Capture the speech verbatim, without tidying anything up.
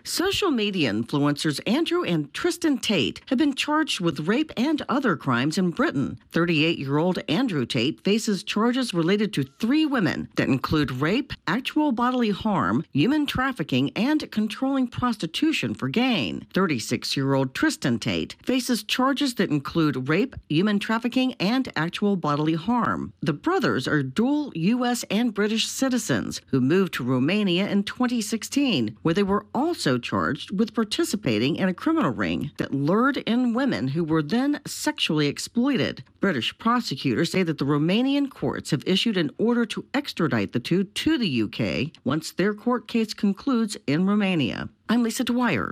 Social media influencers Andrew and Tristan Tate have been charged with rape and other crimes in Britain. thirty-eight-year-old Andrew Tate faces charges related to three women that include rape, actual bodily harm, human trafficking, and controlling prostitution for gain. thirty-six-year-old Tristan Tate faces charges that include rape, human trafficking, and actual bodily harm. The brothers are dual U S and British citizens who moved to Romania in twenty sixteen, where they were also charged with participating in a criminal ring that lured in women who were then sexually exploited. British prosecutors say that the Romanian courts have issued an order to extradite the two to the U K once their court case concludes in Romania. I'm Lisa Dwyer.